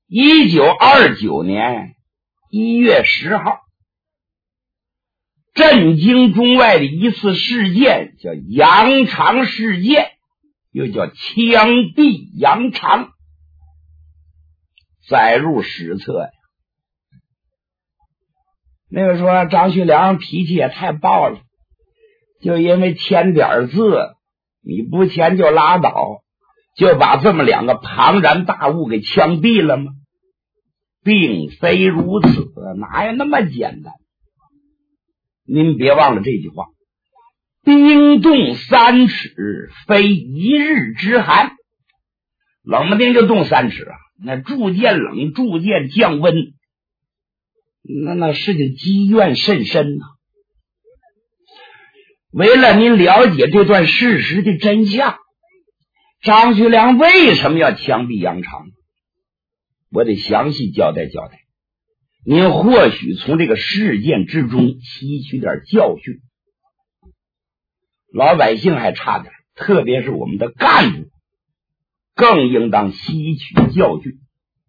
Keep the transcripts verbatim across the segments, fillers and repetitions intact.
一九二九年一月十号，震惊中外的一次事件叫羊肠事件，又叫枪毙羊肠，载入史册呀。那个说张学良脾气也太暴了，就因为签点字，你不签就拉倒，就把这么两个庞然大物给枪毙了吗？并非如此，哪有那么简单？您别忘了这句话，冰冻三尺非一日之寒，冷不丁就冻三尺啊，那逐渐冷，逐渐降温，那那事情积怨甚深呐、啊。为了您了解这段事实的真相，张学良为什么要枪毙杨长，我得详细交代交代，您或许从这个事件之中吸取点教训。老百姓还差点，特别是我们的干部更应当吸取教训。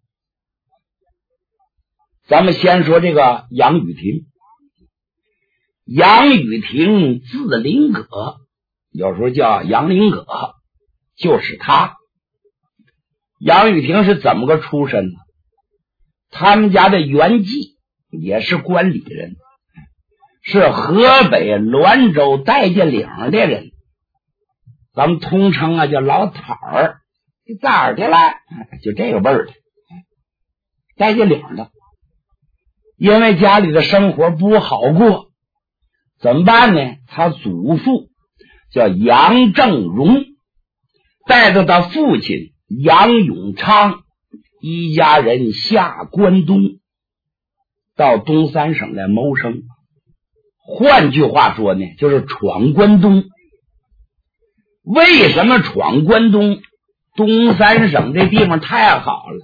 咱们先说这个杨雨婷。杨雨婷字林葛，有时候叫杨林葛，就是他。杨雨婷是怎么个出身呢？他们家的原籍也是关里人，是河北滦州戴家岭的人，咱们通称啊叫老讨儿。你咋儿的了？就这个味儿的，戴家岭的。因为家里的生活不好过，怎么办呢？他祖父叫杨正荣，带着他父亲杨永昌一家人下关东，到东三省来谋生。换句话说呢，就是闯关东。为什么闯关东？东三省这地方太好了。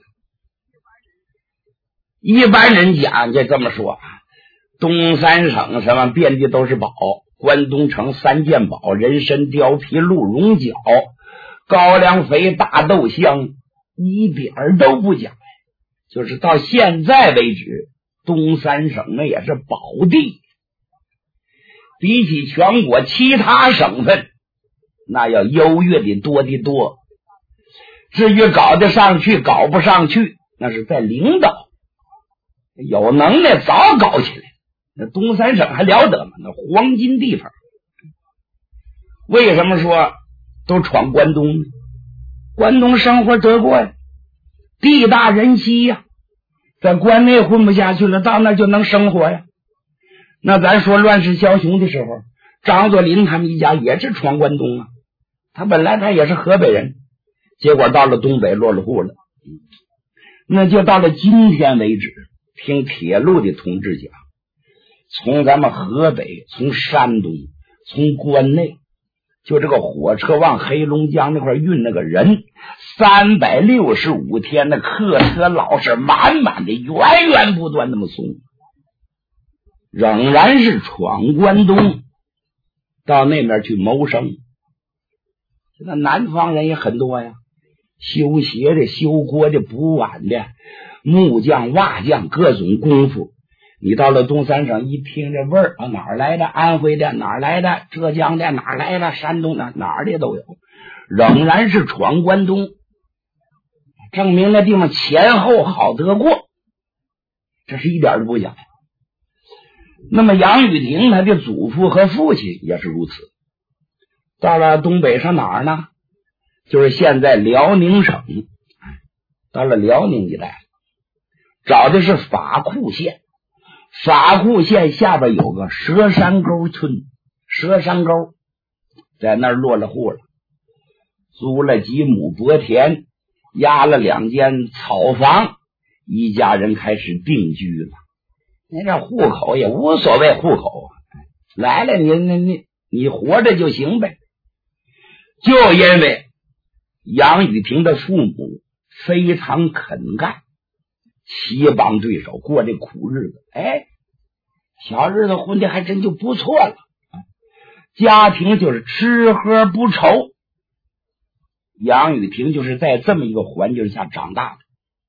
一般人讲就这么说，东三省什么遍地都是宝，关东城三件宝，人参貂皮鹿茸角，高粱肥大豆香，一点儿都不假。就是到现在为止，东三省那也是宝地，比起全国其他省份那要优越的多的多。至于搞得上去搞不上去，那是在领导，有能耐早搞起来。那东三省还了得吗？那黄金地方。为什么说都闯关东呢？关东生活得过呀，地大人稀呀，在关内混不下去了，到那就能生活呀。那咱说乱世枭雄的时候，张作霖他们一家也是闯关东啊，他本来他也是河北人，结果到了东北落了户了。那就到了今天为止，听铁路的同志讲，从咱们河北，从山东，从关内，就这个火车往黑龙江那块运那个人，三百六十五天的客车老是满满的，源源不断那么送，仍然是闯关东到那边去谋生。那南方人也很多呀，修鞋的、修锅的、补碗的、木匠、瓦匠，各种功夫。你到了东三省一听这味儿啊，哪儿来的？安徽的哪儿来的？浙江的哪儿来的？山东的哪儿的都有，仍然是闯关东，证明那地方前后好得过，这是一点都不假。那么杨雨婷他的祖父和父亲也是如此。到了东北上哪儿呢？就是现在辽宁省，到了辽宁一带，找的是法库县。法库县下边有个蛇山沟村，蛇山沟在那儿落了户了，租了几亩薄田，压了两间草房，一家人开始定居了。那这户口也无所谓，户口来了你你你你活着就行呗。就因为杨雨婷的父母非常肯干，齐帮对手过这苦日子，哎，小日子混的还真就不错了，家庭就是吃喝不愁。杨雨婷就是在这么一个环境下长大的。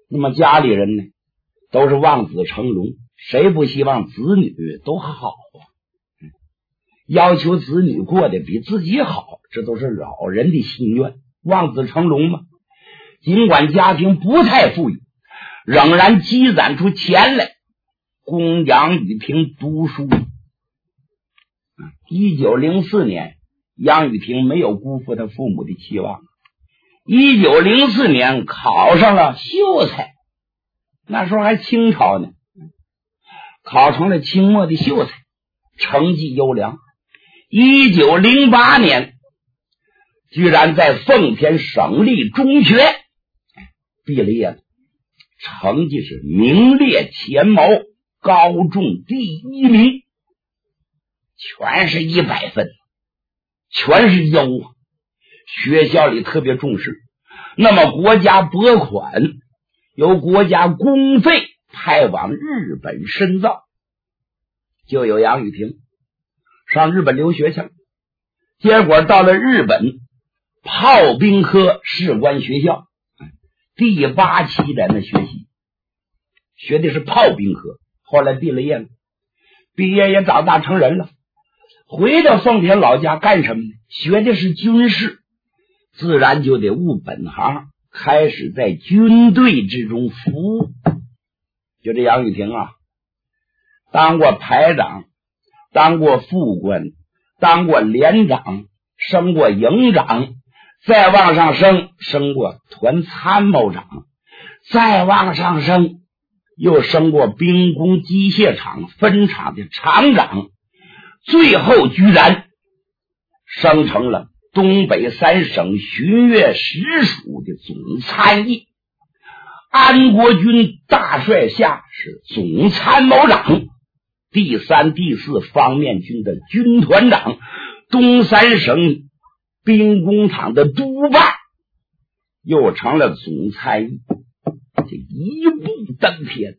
那么家里人呢，都是望子成龙，谁不希望子女都好啊？要求子女过得比自己好，这都是老人的心愿，望子成龙嘛。尽管家庭不太富裕，仍然积攒出钱来供杨雨婷读书。一九零四年，杨雨婷没有辜负他父母的期望。一九零四年考上了秀才，那时候还清朝呢，考成了清末的秀才，成绩优良。一九零八年，居然在奉天省立中学毕了业了，成绩是名列前茅，高中第一名，全是一百分，全是优啊！学校里特别重视，那么国家拨款，由国家公费派往日本深造，就有杨雨婷上日本留学去了。结果到了日本炮兵科士官学校第八期在那学习，学的是炮兵科，后来毕了业了，毕业也长大成人了，回到奉天老家干什么呢？学的是军事，自然就得务本行，开始在军队之中服务。就这杨雨婷啊，当过排长，当过副官，当过连长，升过营长，再往上升，升过团参谋长，再往上升，又升过兵工机械厂分厂的厂长，最后居然升成了东北三省巡阅实属的总参议，安国军大帅下是总参谋长，第三、第四方面军的军团长，东三省兵工厂的督办，又成了总参议，这一步登天，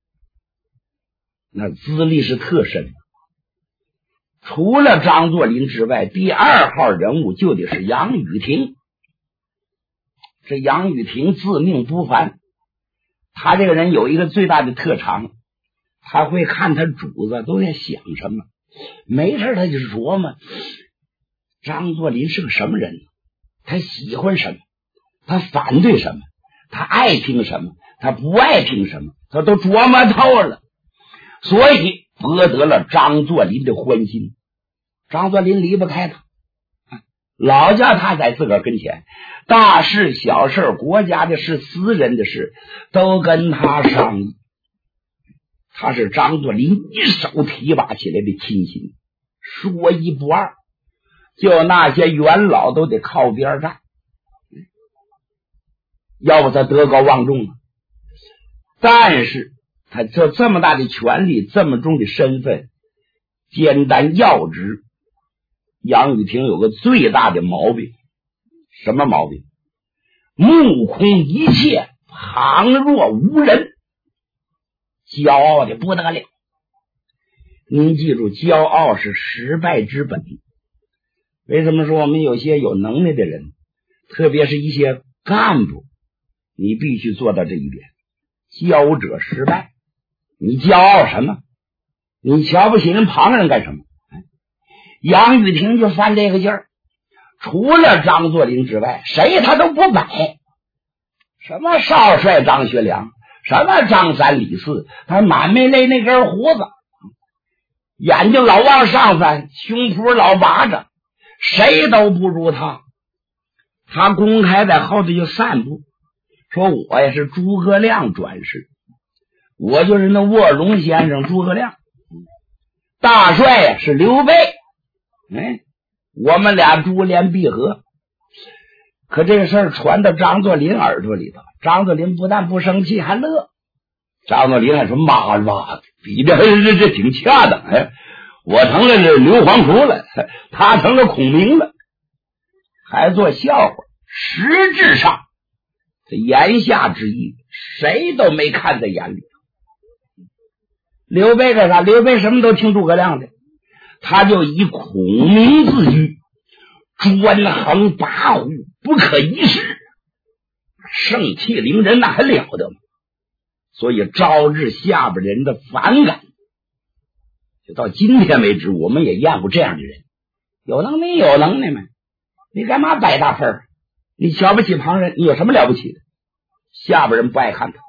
那资历是特深。除了张作霖之外，第二号人物就得是杨雨婷。这杨雨婷自命不凡，他这个人有一个最大的特长，他会看他主子都在想什么，没事他就琢磨张作霖是个什么人，他喜欢什么，他反对什么，他爱听什么，他不爱听什么，他都琢磨透了，所以博得了张作霖的欢心。张作霖离不开他，老家他在自个儿跟前，大事小事，国家的事，私人的事，都跟他商议。他是张作霖一手提拔起来的亲信，说一不二，就那些元老都得靠边站，要不他德高望重啊。但是他这这么大的权力，这么重的身份，兼担要职，杨雨婷有个最大的毛病，什么毛病？目空一切，旁若无人，骄傲的不得了。您记住，骄傲是失败之本。为什么说我们有些有能耐的人，特别是一些干部，你必须做到这一点，骄者失败。你骄傲什么？你瞧不起人旁人干什么？杨雨婷就犯这个劲儿，除了张作霖之外，谁他都不摆。什么少帅张学良，什么张三李四，他满没勒那根胡子，眼睛老往上翻，胸脯老拔着，谁都不如他。他公开在后头就散布，说我也是诸葛亮转世，我就是那卧龙先生诸葛亮，大帅呀是刘备，哎，我们俩珠联璧合。可这个事儿传到张作霖耳朵里头，张作霖不但不生气，还乐。张作霖还说：“妈妈，比的这这挺恰当，哎，我成了刘皇叔了，他成了孔明了，还做笑话。”实质上，这言下之意，谁都没看在眼里。刘备干啥？刘备什么都听诸葛亮的，他就以孔明自居，专横跋扈，不可一世，盛气凌人，那还了得吗？ 所以招致下边人的反感。就到今天为止，我们也厌恶这样的人。有能耐有能耐吗？你干嘛摆大份儿？你瞧不起旁人，你有什么了不起的？下边人不爱看他。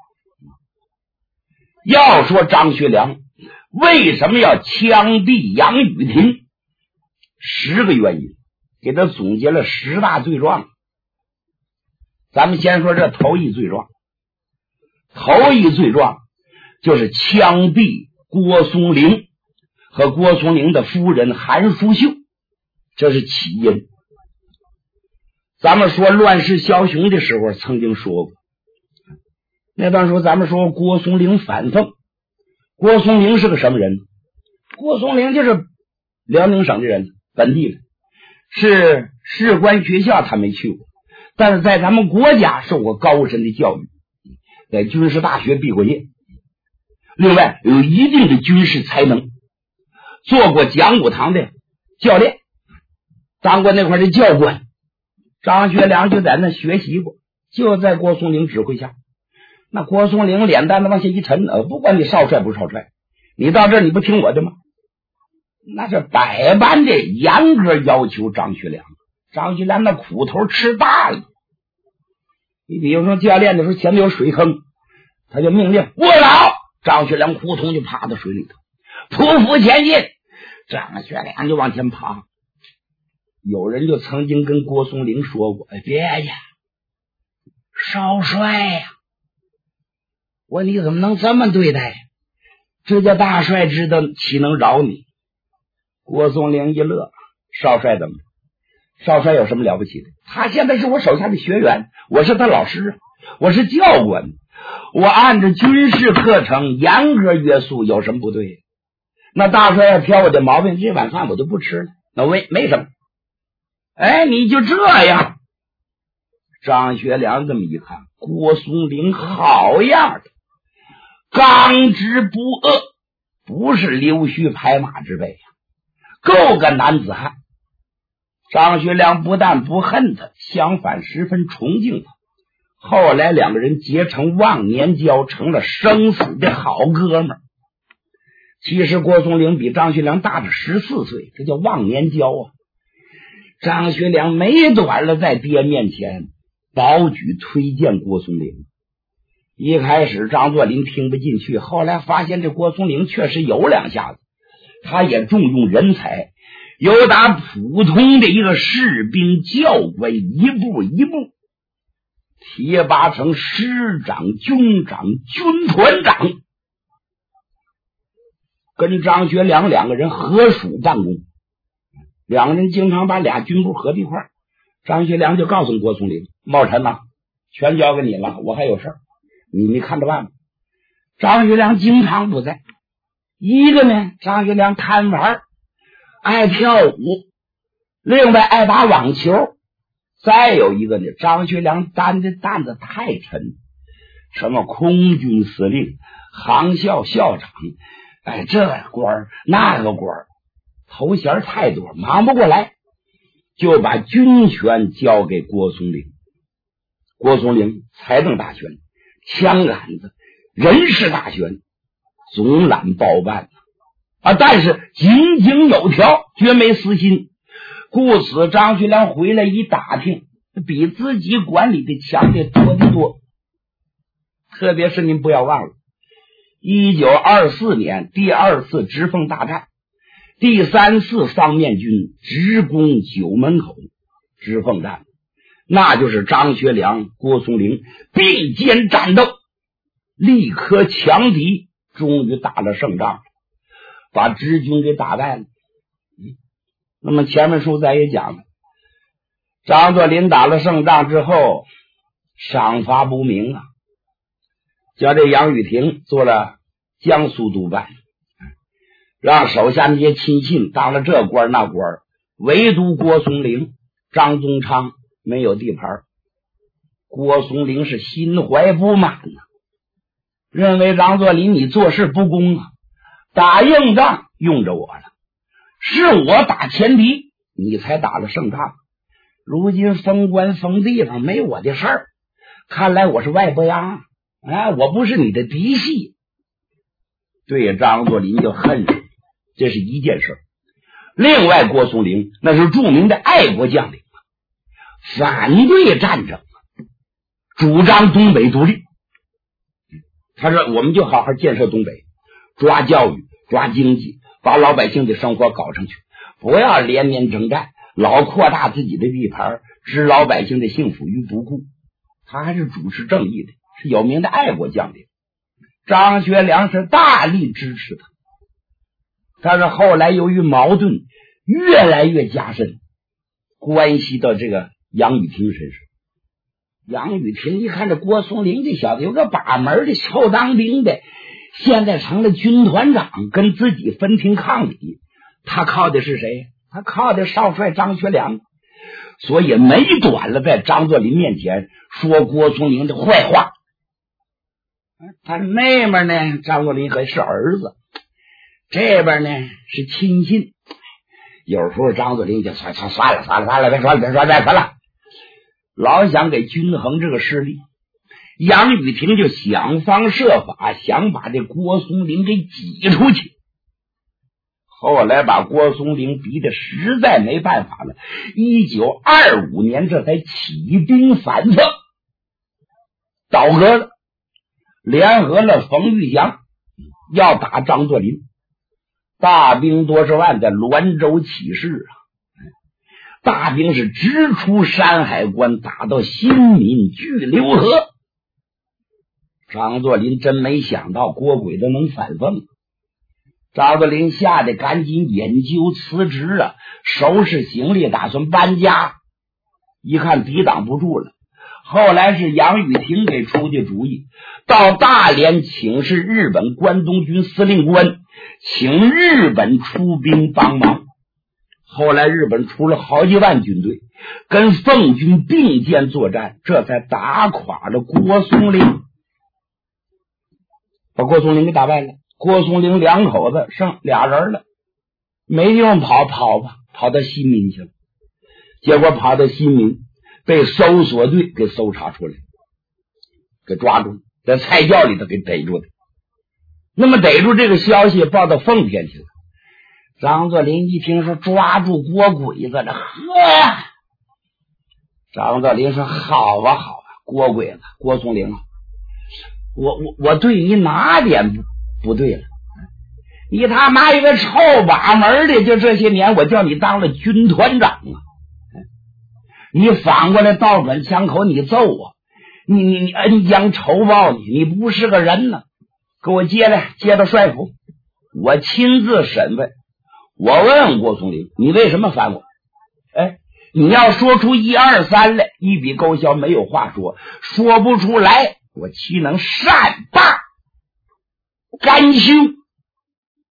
要说张学良为什么要枪毙杨雨婷，十个原因，给他总结了十大罪状。咱们先说这头一罪状。头一罪状就是枪毙郭松龄和郭松龄的夫人韩淑秀，这是起因。咱们说乱世枭雄的时候曾经说过，那段时候咱们说郭松龄反奉。郭松龄是个什么人？郭松龄就是辽宁省的人，本地的，是士官学校他没去过，但是在咱们国家受过高深的教育，在军事大学毕过业，另外有一定的军事才能，做过讲武堂的教练，当过那块的教官。张学良就在那学习过，就在郭松龄指挥下。那郭松龄脸蛋子往下一沉，呃，不管你少帅不少帅，你到这儿你不听我的吗？那是百般的严格要求张学良。张学良那苦头吃大了。你比如说教练的时候前面有水坑，他就命令卧倒，张学良扑通就趴到水里头，匍匐前进，张学良就往前爬。有人就曾经跟郭松龄说过，哎，别呀，少帅呀，我你怎么能这么对待？这叫大帅知道，岂能饶你？郭松龄一乐，少帅怎么着？少帅有什么了不起的？他现在是我手下的学员，我是他老师，我是教官，我按照军事课程严格约束，有什么不对？那大帅要挑我的毛病，这碗饭我就不吃了，那没没什么。哎，你就这样。张学良这么一看，郭松龄好样的，刚直不阿，不是溜须拍马之辈呀，够个男子汉。张学良不但不恨他，相反十分崇敬他。后来两个人结成忘年交，成了生死的好哥们儿。其实郭松龄比张学良大着十四岁，这叫忘年交啊。张学良没短了，在爹面前保举推荐郭松龄。一开始张作霖听不进去，后来发现这郭松龄确实有两下子，他也重用人才，由打普通的一个士兵教官，一步一步提拔成师长、军长、军团长，跟张学良两个人合署办公。两个人经常把俩军部合在一块儿，张学良就告诉郭松龄，茂臣呐、啊，全交给你了，我还有事儿，你你看着办吧。张学良经常不在，一个呢，张学良贪玩，爱跳舞，另外爱打网球，再有一个呢，张学良担的担子太沉，什么空军司令、航校校长，哎，这个官儿那个官儿，头衔太多，忙不过来，就把军权交给郭松龄。郭松龄财政大权、枪杆子、人事大权总揽包办啊，但是井井有条，绝没私心。故此张学良回来一打听，比自己管理的强的多得多。特别是您不要忘了，一九二四年第二次直奉大战，第三次方面军直攻九门口，直奉战，那就是张学良、郭松龄并肩战斗，力克强敌，终于打了胜仗，把直军给打败了。那么前面书咱也讲了，张作霖打了胜仗之后，赏罚不明啊，叫这杨雨婷做了江苏督办，让手下那些亲信当了这官那官，唯独郭松龄、张宗昌没有地盘。郭松龄是心怀不满呐、啊，认为张作霖你做事不公啊，打硬仗用着我了，是我打前敌，你才打了胜仗，如今封官封地方没我的事儿，看来我是外伯央， 哎，我不是你的嫡系。对张作霖就恨着，这是一件事。另外，郭松龄那是著名的爱国将领，反对战争，主张东北独立。他说我们就好好建设东北，抓教育，抓经济，把老百姓的生活搞上去，不要连年征战，老扩大自己的地盘，置老百姓的幸福于不顾。他还是主持正义的，是有名的爱国将领。张学良是大力支持他，但是后来由于矛盾越来越加深，关系到这个杨雨婷身上。杨雨婷一看这郭松龄这小子有个把门的臭当兵的，现在成了军团长，跟自己分庭抗礼，他靠的是谁？他靠的少帅张学良，所以没短了在张作霖面前说郭松龄的坏话。他那边呢，张作霖还是儿子，这边呢是亲信。有时候张作霖就算算算了算了算了，别说了别说了别说了，老想给均衡这个势力。杨雨婷就想方设法想把这郭松龄给挤出去，后来把郭松龄逼得实在没办法了，一九二五年这才起兵反侧，倒戈了，联合了冯玉祥要打张作霖，大兵多少万在滦州起事啊！大兵是直出山海关，打到新民巨流河。张作霖真没想到郭鬼子能反奉，张作霖吓得赶紧引咎辞职啊，收拾行李打算搬家。一看抵挡不住了，后来是杨雨婷给出的主意，到大连请示日本关东军司令官，请日本出兵帮忙。后来日本出了好几万军队，跟奉军并肩作战，这才打垮了郭松龄，把郭松龄给打败了。郭松龄两口子剩俩人了，没地方跑，跑吧，跑到新民去了。结果跑到新民，被搜索队给搜查出来，给抓住，在菜窖里头给逮住的。那么逮住这个消息报到奉天去了。张作霖一听说抓住郭鬼子了，呵，张作霖说好啊好啊，郭鬼子郭松龄啊，我我我对你哪点不不对了？你他妈一个臭把门的，就这些年我叫你当了军团长啊，你反过来倒转枪口你揍我，你你你恩将仇报你，你不是个人呢！给我接来，接到帅府，我亲自审问。我问郭松龄，你为什么反我？哎，你要说出一二三来，一笔勾销，没有话说，说不出来，我岂能善罢甘休？